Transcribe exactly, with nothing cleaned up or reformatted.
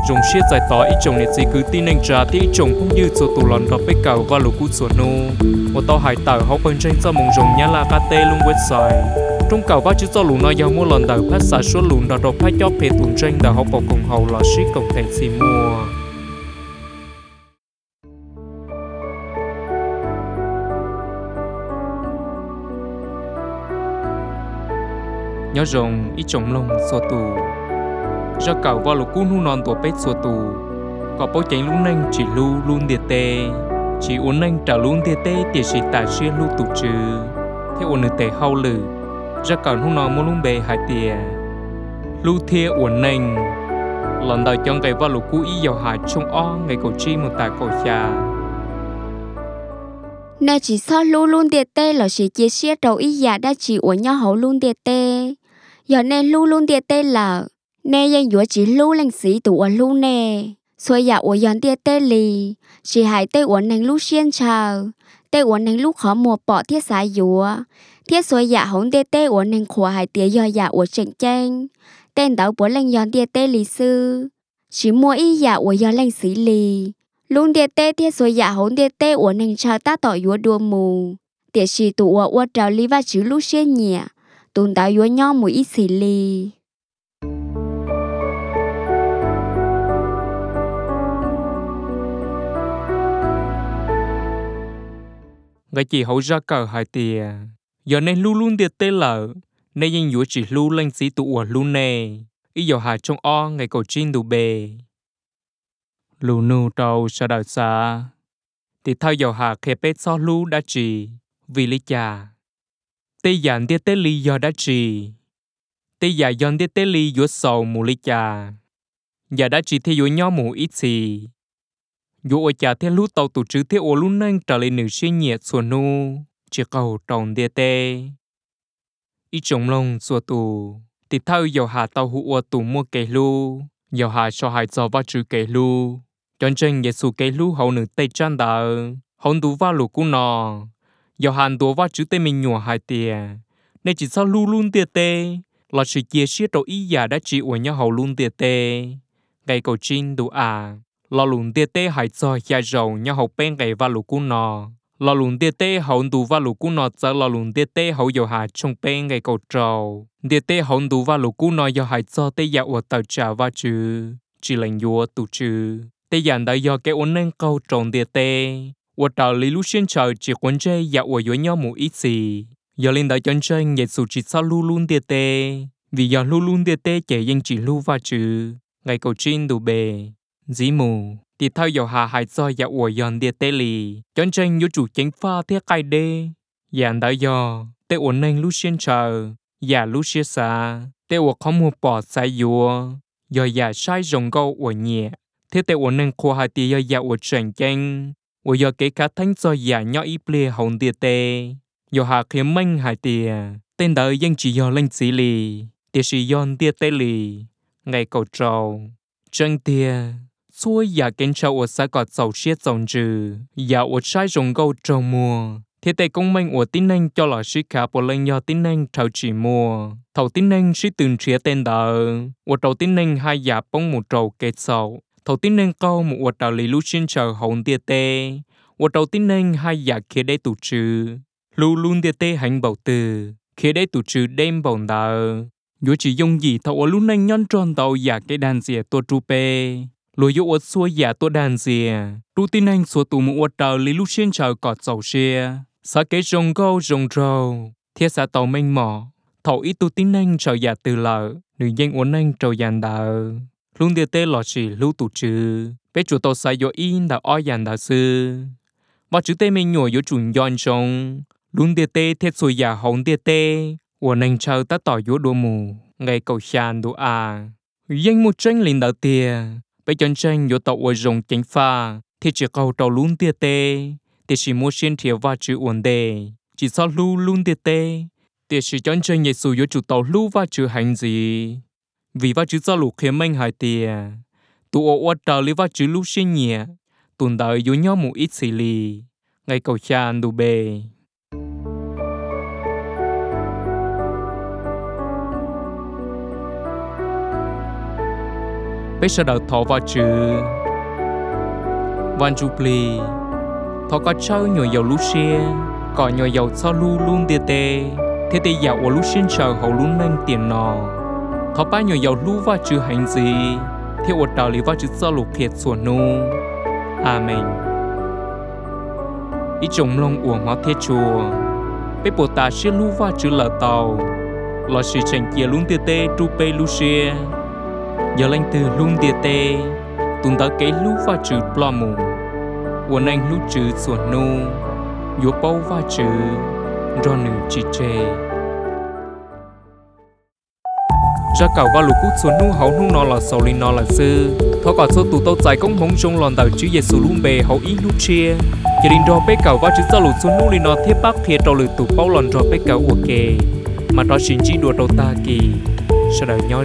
rồng xiết giải tỏ ít chồng này chỉ cứ tin anh trả thì ít chồng cũng như số tù lòn đọc bế cầu và lục cút sổ nô một tàu hải tàu họ bên trên cho mong rồng nhá là cá tê luôn website trong cầu và chữ cho lũ nói giàu mua lần đầu phát xả số lũ đào đọc phát cho phê tuần trên đào học bọc cùng hậu là ship cộng thể xì mua nhớ rồng ít chồng lông sổ tù do cầu vào lục cú nu non tuổi bết sổ tù có bố chánh lúc nanh chỉ lu luôn địa tê chỉ uốn nanh trả luôn địa tê thì chỉ tài xuyên lu tụ trừ theo uốn tê hao lử do cầu nu non mua luôn bề hai tìa lu thia uốn nanh lần đầu chọn cái vào lục cú ý giàu hại trong o ngày cầu chi một tài cầu cha nè chỉ so lu luôn địa tê là chỉ chia sẻ đầu ý giả đã chỉ uốn nhau hậu luôn địa tê giờ nè lu luôn địa tê là nèยังอยู่chỉ lu lên sĩ tụ ở lu nè所以我养địa tê lì chỉ hai tê uốn nành lu xiên chờ tê uốn nành lu khó mùa bỏ thiết xài dùa thiết所以hổng địa tê uốn nành khỏa hai tía do giả uốn chỉnh chênh tên đảo bố lên养địa tê lì sư chỉ mua ý giả uốn养lên sĩ lì luôn địa tê thiết所以hổng địa tê uốn nành chờ ta tỏ dùa đua mù địa sĩ tụ uốn uốn trào lì và chữ lu xiên nhẹ tụn đảo uốn nhau mùi ít xì lì cái chỉ hậu ra cờ hai tìa giờ nên lu luôn địa tê lợ nênยังอยู่chỉ lu lên sĩ tụ ở lu nè ý giờ hà trong o ngày cầu chín đủ bề lu nu trâu sa đào xa thì theo giờ hà khe pet so lu đã chỉ vì lý cha tê giàn địa tê li giờ đã chỉ tê già giòn địa tê li giữa sầu mù lý cha giờ đã chỉ theo giữa nhau mù ít gì dù ở nhà theo lúc tàu tụ chữ theo ở lúc nâng trở lại nữ sinh nhiệt xuân nu chỉ cầu tròn địa tê ít trồng lông xuân tù thì theo giờ hà tàu hụ ở tụ mua cây lu giờ hà cho hai giờ vào chữ cây lu chọn chân nghệ术cây lu hậu nữ tây trăn đờ hậu đủ vào lục cú nọ giờ hà đủ vào chữ tây mình nhùa hai tiền nên chỉ sau lu luôn địa tê là sự chia sẻ đầu ý giả đã chỉ ở nhau hậu luôn địa tê ngày cầu chín đủ à lò lùn địa tê hải cho gia rầu nhau hậu bên ngày và lũ cú nọ lò lùn địa tê hậu đủ và lũ cú nọ giờ lò lùn địa tê hậu dầu hà trong bên ngày cầu trầu địa tê hậu đủ và lũ cú nọ giờ hải cho tê giả ở tàu trà và chữ chỉ lệnh vua tụ chữ tê giả đã do cái ổn nên câu tròn địa tê ở tàu lý lũ xuyên trời chỉ quấn chơi giả ở dưới nhau một ít gì giờ lên đại chân chơi nghệ术chỉ sao lu luôn địa tê vì giờ lu luôn địa tê chỉ dân chỉ lu và chữ ngày cầu chín đủ bề dĩ mù thì theo dầu hà hải do giả ủa dọn địa tê lì chọn tranh vô chủ chánh pha thiết cài đê dàn đã do tê ủa nênh lúc xuyên chờ giả lúc xuyên xa tê ủa khó mua bỏ sai dùa do giả sai rồng gâu ủa nhẹ thế tê ủa nênh khô hai tì do giả ủa trành chanh ủa do kế cá thánh do giả nhỏ ít lê hồng địa tê do hà khiếm mênh hai tì tên đời dân chỉ do lên xí lì tì sĩ dọn địa tê lì ngày cầu trầu chân tìa xuôi giả kiến trâu ở xã cọt dầu xiết dòng trừ giả ở trái rồng gâu trâu mùa thế tệ công minh ở tín anh cho là sĩ khả bộ lên do tín anh trâu chỉ mùa thầu tín anh sĩ từng chia tên đờ ở trâu tín anh hai giả bông một trâu kết sầu thầu tín anh câu một ở trâu lý lưu xin chờ hồn tia tê ở trâu tín anh hai giả kia đây tụ trừ lưu luôn tia tê hành bầu từ kia đây tụ trừ đêm bầu đờ dù chỉ dùng gì thầu ở lúc anh nhon tròn tàu giả cái đàn dìa tua tru pê lùi dụ ở xuôi giả tua đàn dìa tu tin anh xua tù một ở tàu lý lúc xuyên chờ cọt dầu xia xã kế rồng câu rồng râu thiết xã tàu mênh mỏ thầu ít tu tin anh chờ giả từ lợ nữ danh uốn anh trầu dàn đờ luôn địa tê lọ chỉ lưu tụ trừ bé chủ tàu sai do in đã oi dàn đờ sư và chữ tê mình nhồi do chuẩn giòn trông luôn địa tê thiết xuôi giả hồng địa tê uốn anh chờ ta tỏ do đua mù ngày cầu sàn đua à danh một tranh liền đầu tiên bây chân tranh vô tàu ở rồng chánh pha thì chỉ cầu tàu luôn tia tê thì chỉ mua xuyên thiểu và chữ ổn đề chỉ sao lưu luôn tia tê thì chỉ chân tranh nhảy dù vô chủ tàu lưu và chữ hành gì vì và chữ sao lục khiếm anh hai tia tụ ở ở tàu lý và chữ lưu xuyên nhẹ tuần đời vô nhau một ít xì lì ngày cầu chan đủ bề bây giờ đầu thọ vào chữ van chu pli thọ có chơi nhồi dầu lú xe còn nhồi dầu sau lu luôn tia tê thế thì dạo của lú xin chờ hậu luôn lên tiền nọ thọ ba nhồi dầu lú vào chữ hành gì theo ở đạo lý vào chữ sau lục thiệtส่วนnu amen ý trồng lông uổng hóa thiết chùa bây bộ ta sẽ lú vào chữ lờ tàu lò sĩ tranh kia luôn tia tê tru pe lu xe giờ lên từ luôn tia tê tụi ta cái lú vào chữ plo mù uổng anh lú chữส่วนnu yếu bao vào chữ do nữ chỉ chê ra cầu vào lục cút xuống nu hậu nu nọ là sầu linh nọ là sư thọ còn số tụ tàu dài công mong trong lòn tàu chữ Giêsu luôn bề hậu ý lu chia gia đình đo bé cầu vào chữ sao lục xuống nu linh nọ thiết bắc thiệt đầu lử tụ bao lòn đo bé cầu uổng kề mà đó chính chỉ đùa đầu ta kỳ sau đó nhau